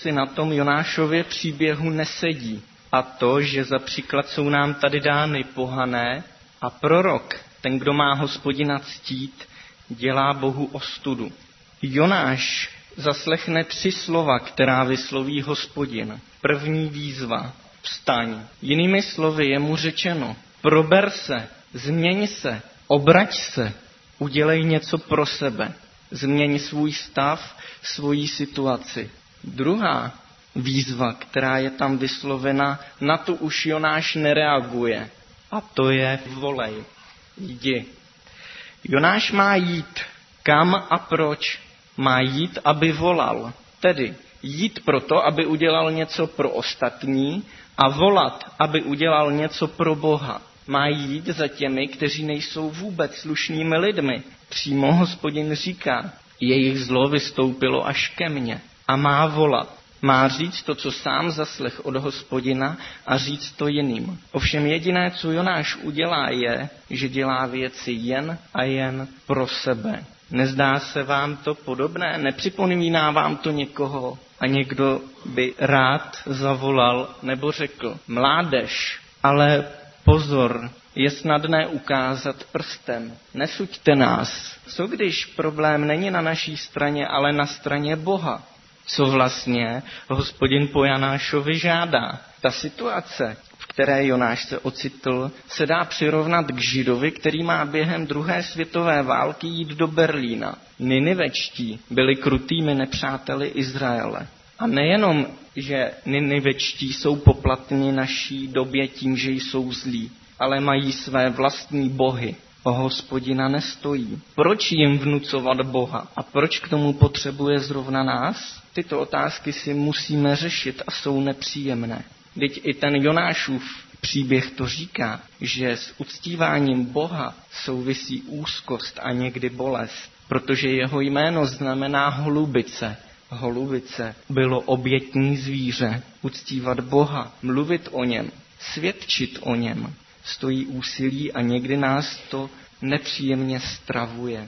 si na tom Jonášově příběhu nesedí. A to, že za příklad jsou nám tady dány pohané a prorok, ten, kdo má Hospodina ctít, dělá Bohu ostudu. Jonáš zaslechne 3 slova, která vysloví Hospodin. První výzva, vstaň. Jinými slovy je mu řečeno, prober se, změň se, obrať se, udělej něco pro sebe. Změň svůj stav, svoji situaci. Druhá výzva, která je tam vyslovena, na to už Jonáš nereaguje. A to je volej, jdi. Jonáš má jít. Kam a proč? Má jít, aby volal. Tedy jít proto, aby udělal něco pro ostatní a volat, aby udělal něco pro Boha. Má jít za těmi, kteří nejsou vůbec slušnými lidmi. Přímo Hospodin říká, jejich zlo vystoupilo až ke mně. A má volat. Má říct to, co sám zaslech od Hospodina a říct to jiným. Ovšem jediné, co Jonáš udělá, je, že dělá věci jen a jen pro sebe. Nezdá se vám to podobné? Nepřipomíná vám to někoho? A někdo by rád zavolal nebo řekl, mládež, ale pozor, je snadné ukázat prstem. Nesuďte nás. Co když problém není na naší straně, ale na straně Boha? Co vlastně Hospodin po Jonášovi žádá? Ta situace, v které Jonáš se ocitl, se dá přirovnat k Židovi, který má během 2. světové války jít do Berlína. Ninivečtí byli krutými nepřáteli Izraele. A nejenom, že Ninivečtí jsou poplatní naší době tím, že jsou zlí, ale mají své vlastní bohy. O Hospodina nestojí. Proč jim vnucovat Boha? A proč k tomu potřebuje zrovna nás? Tyto otázky si musíme řešit a jsou nepříjemné. Vždyť i ten Jonášův příběh to říká, že s uctíváním Boha souvisí úzkost a někdy bolest, protože jeho jméno znamená holubice. Holubice bylo obětní zvíře. Uctívat Boha, mluvit o něm, svědčit o něm, stojí úsilí a někdy nás to nepříjemně stravuje.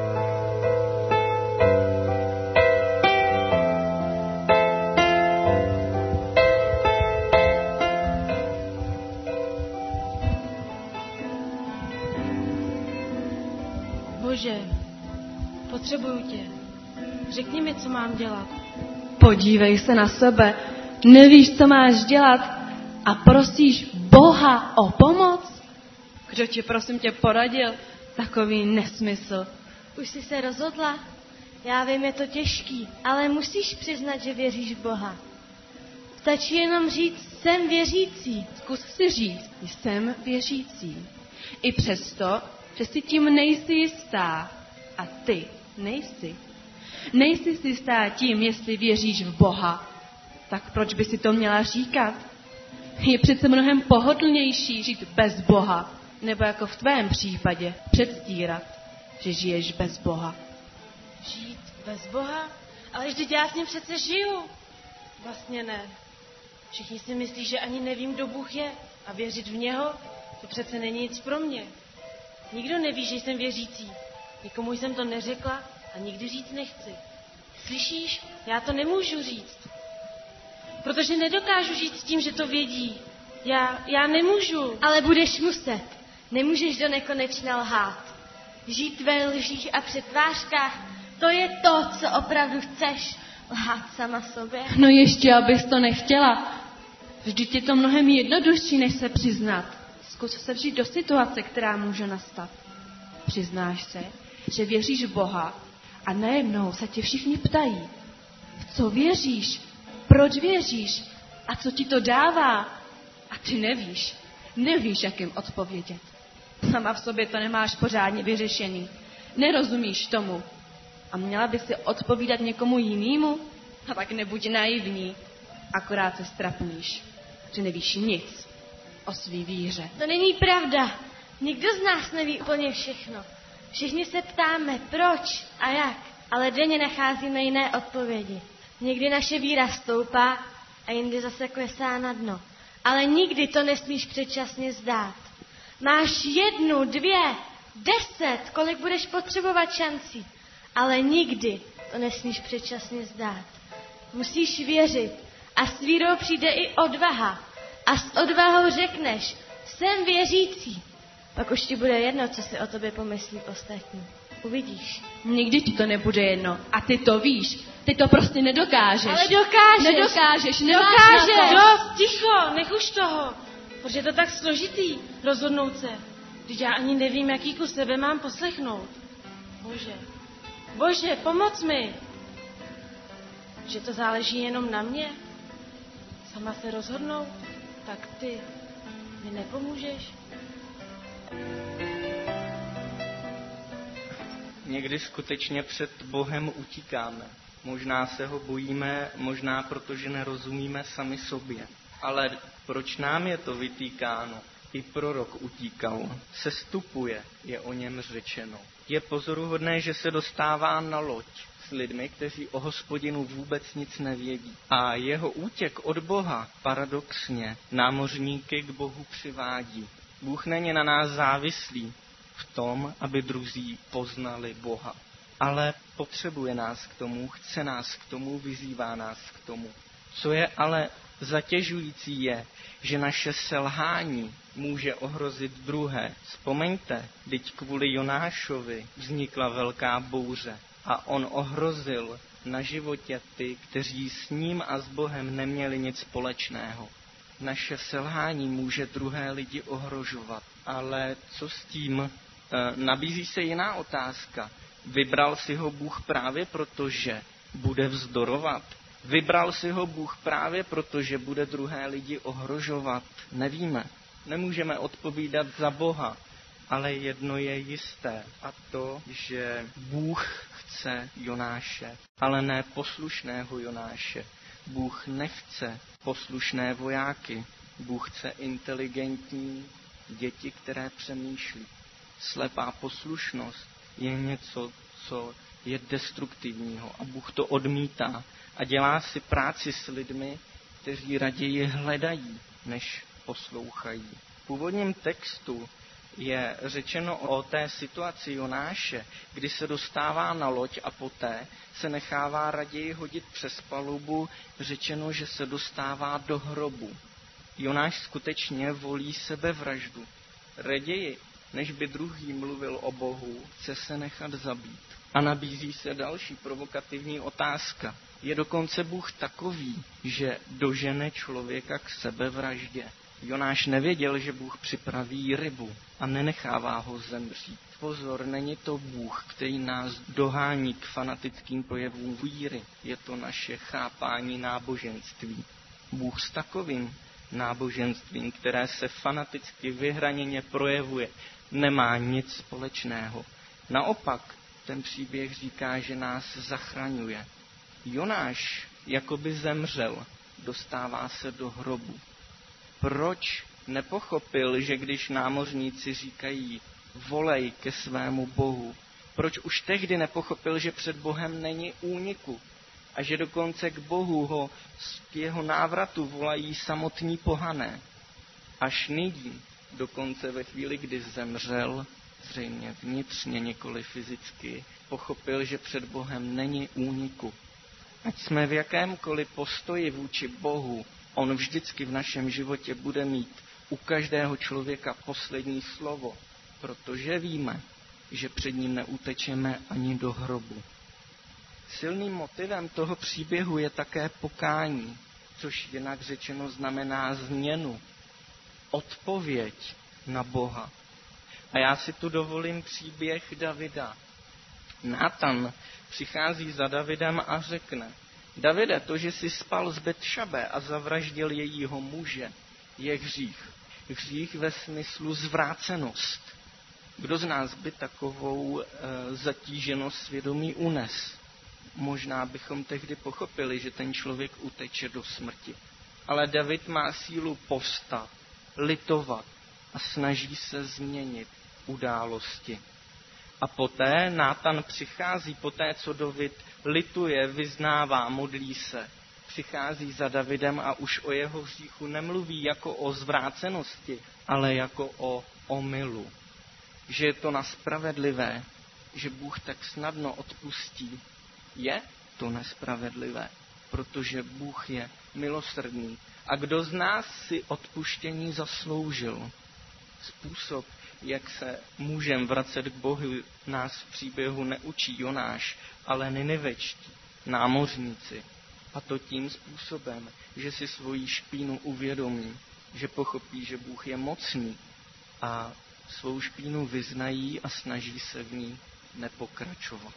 Bože, potřebuju tě. Řekni mi, co mám dělat. Podívej se na sebe. Nevíš, co máš dělat a prosíš Boha o pomoc? Kdo ti, prosím tě, poradil takový nesmysl? Už jsi se rozhodla? Já vím, je to těžký, ale musíš přiznat, že věříš v Boha. Stačí jenom říct, jsem věřící. Zkus si říct, jsem věřící. I přesto, že si tím nejsi jistá. A ty nejsi. Nejsi si jistá tím, jestli věříš v Boha. Tak proč by si to měla říkat? Je přece mnohem pohodlnější žít bez Boha, nebo jako v tvém případě předstírat, že žiješ bez Boha. Žít bez Boha? Ale vždyť já s ním přece žiju. Vlastně ne. Všichni si myslí, že ani nevím, kdo Bůh je. A věřit v něho, to přece není nic pro mě. Nikdo neví, že jsem věřící. Nikomu jsem to neřekla a nikdy říct nechci. Slyšíš? Já to nemůžu říct. Protože nedokážu žít s tím, že to vědí. Já nemůžu. Ale budeš muset. Nemůžeš do nekonečna lhát. Žít ve lžích a přetvářkách, to je to, co opravdu chceš. Lhát sama sobě. No ještě, abys to nechtěla. Vždyť je to mnohem jednodušší, než se přiznat. Zkus se vžít do situace, která může nastat. Přiznáš se, že věříš v Boha a najednou se tě všichni ptají. V co věříš? Proč věříš? A co ti to dává? A ty nevíš. Nevíš, jak jim odpovědět. Sama v sobě to nemáš pořádně vyřešený. Nerozumíš tomu. A měla by si odpovídat někomu jinému? A tak nebuď naivní. Akorát se strapníš, že nevíš nic o svý víře. To není pravda. Nikdo z nás neví úplně všechno. Všichni se ptáme, proč a jak, ale denně nacházíme jiné odpovědi. Někdy naše víra stoupá a jindy zase klesá na dno. Ale nikdy to nesmíš předčasně vzdát. Máš 1, 2, 10, kolik budeš potřebovat šancí. Ale nikdy to nesmíš předčasně vzdát. Musíš věřit a s vírou přijde i odvaha. A s odvahou řekneš, jsem věřící. Pak už ti bude jedno, co si o tobě pomyslí ostatní. Uvidíš. Nikdy ti to nebude jedno. A ty to víš. Ty to prostě nedokážeš. Ale dokážeš. Nedokážeš, nemáš Dokážeš. na to. Dost, ticho, nech už toho. Protože je to tak složitý rozhodnout se. Když já ani nevím, jaký kus sebe mám poslechnout. Bože, pomoc mi. Že to záleží jenom na mě? Sama se rozhodnout? Tak ty mi nepomůžeš? Někdy skutečně před Bohem utíkáme. Možná se ho bojíme, možná protože nerozumíme sami sobě. Ale proč nám je to vytýkáno? I prorok utíkal. Sestupuje, je o něm řečeno. Je pozoruhodné, že se dostává na loď s lidmi, kteří o Hospodinu vůbec nic nevědí. A jeho útěk od Boha paradoxně námořníky k Bohu přivádí. Bůh není na nás závislý v tom, aby druzí poznali Boha. Ale potřebuje nás k tomu, chce nás k tomu, vyzývá nás k tomu. Co je ale zatěžující je, že naše selhání může ohrozit druhé. Vzpomeňte, vždyť kvůli Jonášovi vznikla velká bouře a on ohrozil na životě ty, kteří s ním a s Bohem neměli nic společného. Naše selhání může druhé lidi ohrožovat. Ale co s tím? Nabízí se jiná otázka. Vybral si ho Bůh právě proto, že bude vzdorovat? Vybral si ho Bůh právě proto, že bude druhé lidi ohrožovat? Nevíme. Nemůžeme odpovídat za Boha, ale jedno je jisté, a to, že Bůh chce Jonáše, ale ne poslušného Jonáše. Bůh nechce poslušné vojáky. Bůh chce inteligentní děti, které přemýšlí. Slepá poslušnost je něco, co je destruktivního a Bůh to odmítá a dělá si práci s lidmi, kteří raději hledají, než poslouchají. V původním textu je řečeno o té situaci Jonáše, kdy se dostává na loď a poté se nechává raději hodit přes palubu, řečeno, že se dostává do hrobu. Jonáš skutečně volí sebevraždu. Raději, než by druhý mluvil o Bohu, chce se nechat zabít. A nabízí se další provokativní otázka. Je dokonce Bůh takový, že dožene člověka k sebevraždě? Jonáš nevěděl, že Bůh připraví rybu a nenechává ho zemřít. Pozor, není to Bůh, který nás dohání k fanatickým projevům víry. Je to naše chápání náboženství. Bůh s takovým náboženstvím, které se fanaticky vyhraněně projevuje, nemá nic společného. Naopak, ten příběh říká, že nás zachraňuje. Jonáš jakoby zemřel, dostává se do hrobu. Proč nepochopil, že když námořníci říkají volej ke svému Bohu, proč už tehdy nepochopil, že před Bohem není úniku a že dokonce k Bohu ho k jeho návratu volají samotní pohané? Až nyní, dokonce ve chvíli, kdy zemřel, zřejmě vnitřně, nikoli fyzicky, pochopil, že před Bohem není úniku. Ať jsme v jakémkoliv postoji vůči Bohu, on vždycky v našem životě bude mít u každého člověka poslední slovo, protože víme, že před ním neutečeme ani do hrobu. Silným motivem toho příběhu je také pokání, což jinak řečeno znamená změnu, odpověď na Boha. A já si tu dovolím příběh Davida. Nátan přichází za Davidem a řekne: Davide, to, že jsi spal s Betšabe a zavraždil jejího muže, je hřích. Hřích ve smyslu zvrácenost. Kdo z nás by takovou zatíženost svědomí unes? Možná bychom tehdy pochopili, že ten člověk uteče do smrti. Ale David má sílu povstat, litovat a snaží se změnit události. A poté Nátan přichází, poté co David lituje, vyznává, modlí se, přichází za Davidem a už o jeho hříchu nemluví jako o zvrácenosti, ale jako o omylu. Že je to nespravedlivé, že Bůh tak snadno odpustí. Je to nespravedlivé. protože Bůh je milosrdný. A kdo z nás si odpuštění zasloužil? Způsob, jak se můžeme vracet k Bohu, nás v příběhu neučí Jonáš, ale Ninivečtí námořníci. A to tím způsobem, že si svoji špínu uvědomí, že pochopí, že Bůh je mocný a svou špínu vyznají a snaží se v ní nepokračovat.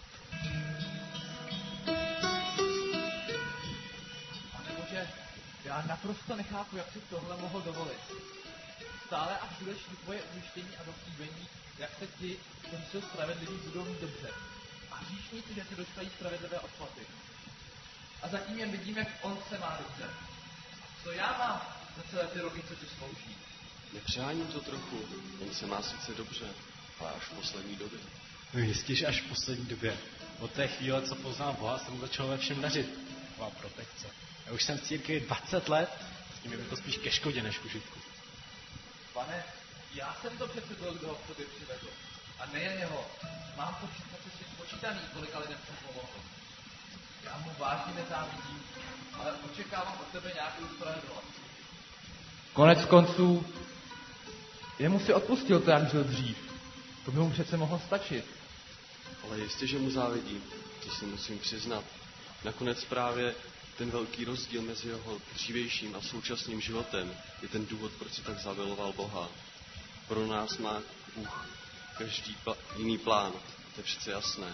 Pane Bože, já naprosto nechápu, jak si tohle mohl dovolit. Stále a všude čtu tvoje ujištění a doslíbení, jak se ti, kteří jsou spravedliví, budou mít dobře. A hříšníci, že se dočkají spravedlivé odplaty. A zatím jen vidím, jak on se má dobře. Co já mám za celé ty roky, co ti slouží? Nepřeháním to trochu, on se má sice dobře, ale až v poslední době. No jistě, že až v poslední době. Od té chvíle, co poznal Boha, jsem začal ve všem dařit. Taková protekce. Já už jsem v církvi 20 let, s tím je to spíš ke škodě než k užitku. Pane, já jsem to přece byl, kdo ho k tobě přivedl. A nejen jeho. Mám počítaný, kolika lidem jsem pomohl. Já mu vážně nezávidím, ale očekávám od tebe nějakou spravedlnost. Konec konců, jemu si odpustil to, jak žil dřív. To by mu přece mohlo stačit. Ale jistě, že mu závidím, to si musím přiznat. Nakonec právě ten velký rozdíl mezi jeho dřívějším a současným životem je ten důvod, proč si tak zamiloval Boha. Pro nás má Bůh každý jiný plán, to je přece jasné.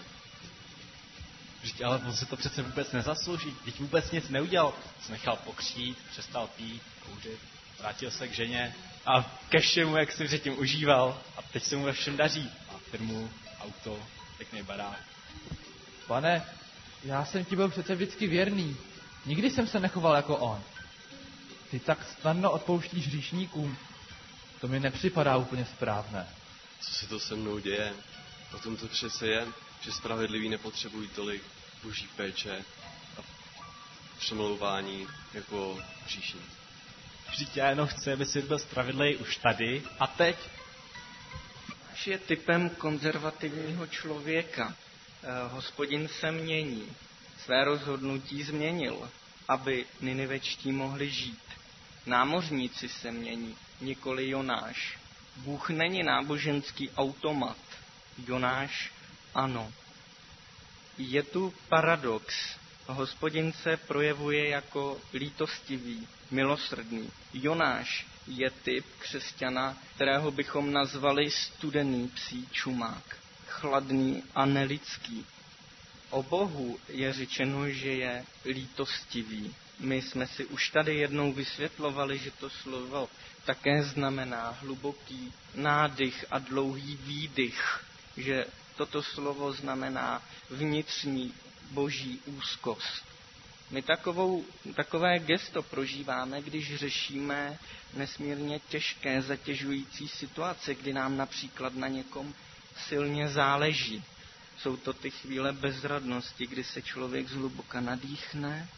Vždyť ale on se to přece vůbec nezaslouží, vždyť vůbec nic neudělal. Se nechal pokřít, přestal pít, kouřit, vrátil se k ženě a ke všemu, jak si předtím užíval. A teď se mu ve všem daří. Má firmu, auto, pěkný barák. Pane, já jsem ti byl přece vždycky věrný. Nikdy jsem se nechoval jako on. Ty tak snadno odpouštíš hříšníkům. To mi nepřipadá úplně správné. Co se to se mnou děje? O tom to přece je, že spravedliví nepotřebují tolik boží péče a přemlouvání jako hříšník. Vždyť já jenom chci, aby svět byl spravedlivý už tady a teď. Až je typem konzervativního člověka. Hospodin se mění. Své rozhodnutí změnil, aby Ninivečtí mohli žít. Námořníci se mění, nikoli Jonáš. Bůh není náboženský automat. Jonáš ano. Je tu paradox. Hospodin se projevuje jako lítostivý, milosrdný. Jonáš je typ křesťana, kterého bychom nazvali studený psí čumák. Chladný a nelidský. O Bohu je řečeno, že je lítostivý. My jsme si už tady jednou vysvětlovali, že to slovo také znamená hluboký nádych a dlouhý výdych, že toto slovo znamená vnitřní boží úzkost. My takové gesto prožíváme, když řešíme nesmírně těžké, zatěžující situace, kdy nám například na někom silně záleží. Jsou to ty chvíle bezradnosti, kdy se člověk zhluboka nadýchne,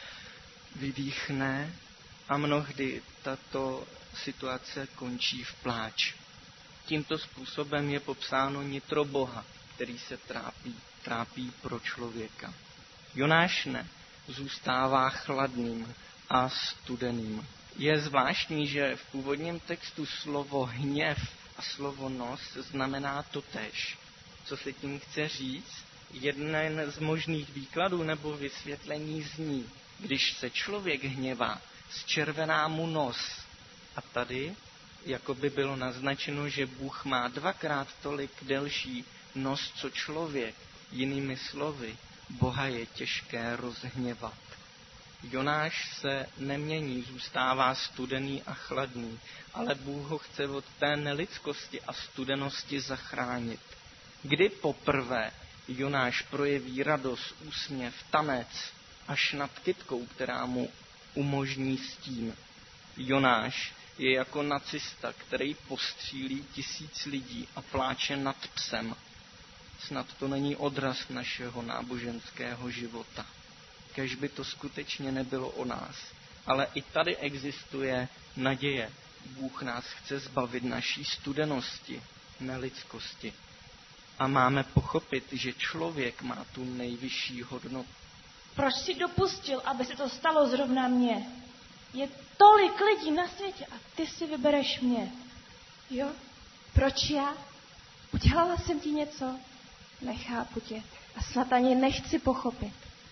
vydýchne a mnohdy tato situace končí v pláč. Tímto způsobem je popsáno nitro Boha, který se trápí pro člověka. Jonáš ne, zůstává chladným a studeným. Je zvláštní, že v původním textu slovo hněv a slovo nos znamená totéž. Co se tím chce říct? Jeden z možných výkladů nebo vysvětlení zní, když se člověk hněvá, zčervená mu nos. A tady jako by bylo naznačeno, že Bůh má 2krát tolik delší nos, co člověk. Jinými slovy, Boha je těžké rozhněvat. Jonáš se nemění, zůstává studený a chladný, ale Bůh ho chce od té nelidskosti a studenosti zachránit. Kdy poprvé Jonáš projeví radost, úsměv, tanec až nad kytkou, která mu umožní stín? Jonáš je jako nacista, který postřílí 1000 lidí a pláče nad psem. Snad to není odraz našeho náboženského života. Kéž by to skutečně nebylo o nás. Ale i tady existuje naděje. Bůh nás chce zbavit naší studenosti, nelidskosti. A máme pochopit, že člověk má tu nejvyšší hodnotu. Proč si dopustil, aby se to stalo zrovna mně? Je tolik lidí na světě a ty si vybereš mě. Jo? Proč já? Udělala jsem ti něco? Nechápu tě. A snad ani nechci pochopit.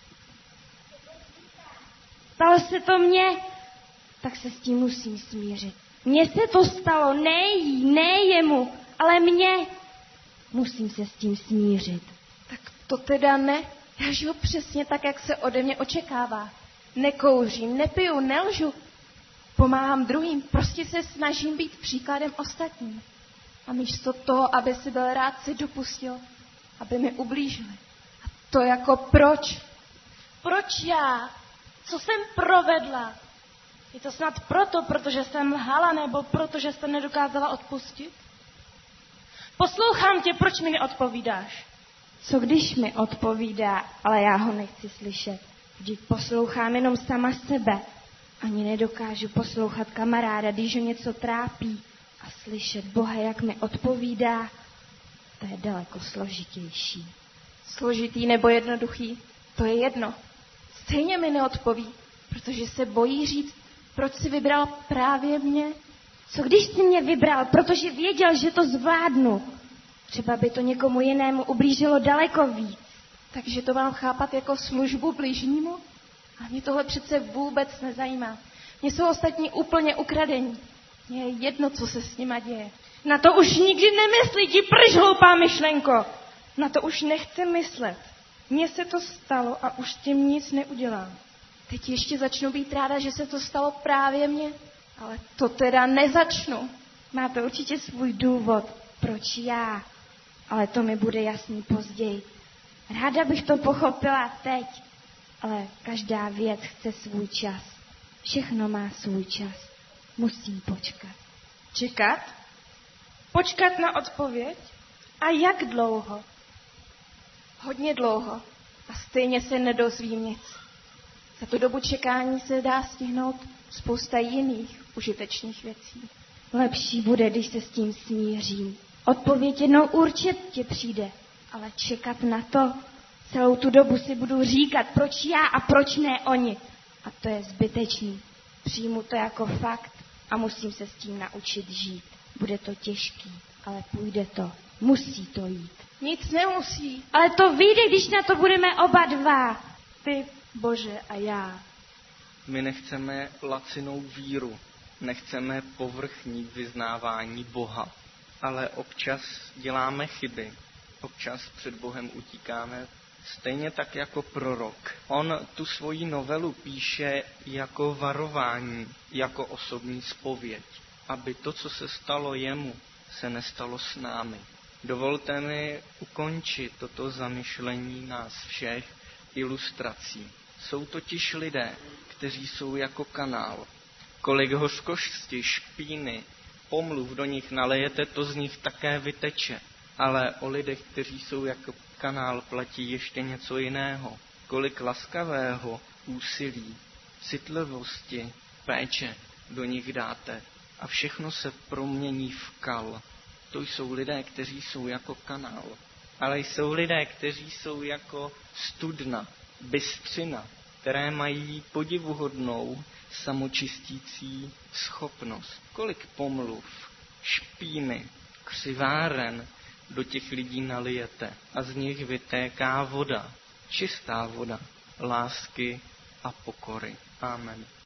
Stalo se to mně, tak se s tím musím smířit. Mně se to stalo, ne jí, ne jemu, ale mně. Musím se s tím smířit. Tak to teda ne. Já žiju přesně tak, jak se ode mě očekává. Nekouřím, nepiju, nelžu. Pomáhám druhým, prostě se snažím být příkladem ostatním. A místo toho, aby si byl rád, si dopustil, aby mi ublížili. A to jako proč? Proč já? Co jsem provedla? Je to snad proto, protože jsem lhala, nebo protože jsem nedokázala odpustit? Poslouchám tě, proč mi neodpovídáš? Co když mi odpovídá, ale já ho nechci slyšet? Vždyť poslouchám jenom sama sebe. Ani nedokážu poslouchat kamaráda, když ho něco trápí. A slyšet Boha, jak mi odpovídá, to je daleko složitější. Složitý nebo jednoduchý, to je jedno. Stejně mi neodpoví, protože se bojí říct, proč si vybral právě mě. Co když jsi mě vybral, protože věděl, že to zvládnu? Třeba by to někomu jinému ublížilo daleko víc. Takže to mám chápat jako službu bližnímu? A mě tohle přece vůbec nezajímá. Mě jsou ostatní úplně ukradení. Mně je jedno, co se s nima děje. Na to už nikdy nemyslí, ti pryč, hloupá myšlenko. Na to už nechci myslet. Mně se to stalo a už s tím nic neudělám. Teď ještě začnu být ráda, že se to stalo právě mně. Ale to teda nezačnu. Má to určitě svůj důvod, proč já. Ale to mi bude jasný později. Ráda bych to pochopila teď. Ale každá věc chce svůj čas. Všechno má svůj čas. Musím počkat. Čekat? Počkat na odpověď? A jak dlouho? Hodně dlouho. A stejně se nedozvím nic. Za tu dobu čekání se dá stihnout spousta jiných užitečných věcí. Lepší bude, když se s tím smířím. Odpověď jednou určitě přijde. Ale čekat na to, celou tu dobu si budu říkat, proč já a proč ne oni. A to je zbytečný. Přijmu to jako fakt a musím se s tím naučit žít. Bude to těžký, ale půjde to. Musí to jít. Nic nemusí. Ale to vyjde, když na to budeme oba dva. Ty, Bože, a já. My nechceme lacinou víru, nechceme povrchní vyznávání Boha, ale občas děláme chyby, občas před Bohem utíkáme, stejně tak jako prorok. On tu svoji novelu píše jako varování, jako osobní zpověď, aby to, co se stalo jemu, se nestalo s námi. Dovolte mi ukončit toto zamyšlení nás všech ilustrací. Jsou totiž lidé, kteří jsou jako kanál. Kolik hořkosti, špíny, pomluv do nich nalejete, to z nich také vyteče. Ale o lidech, kteří jsou jako kanál, platí ještě něco jiného. Kolik laskavého úsilí, citlivosti, péče do nich dáte a všechno se promění v kal. To jsou lidé, kteří jsou jako kanál. Ale jsou lidé, kteří jsou jako studna, bystřina, které mají podivuhodnou samočistící schopnost. Kolik pomluv, špíny, křiváren do těch lidí nalijete a z nich vytéká voda, čistá voda, lásky a pokory. Amen.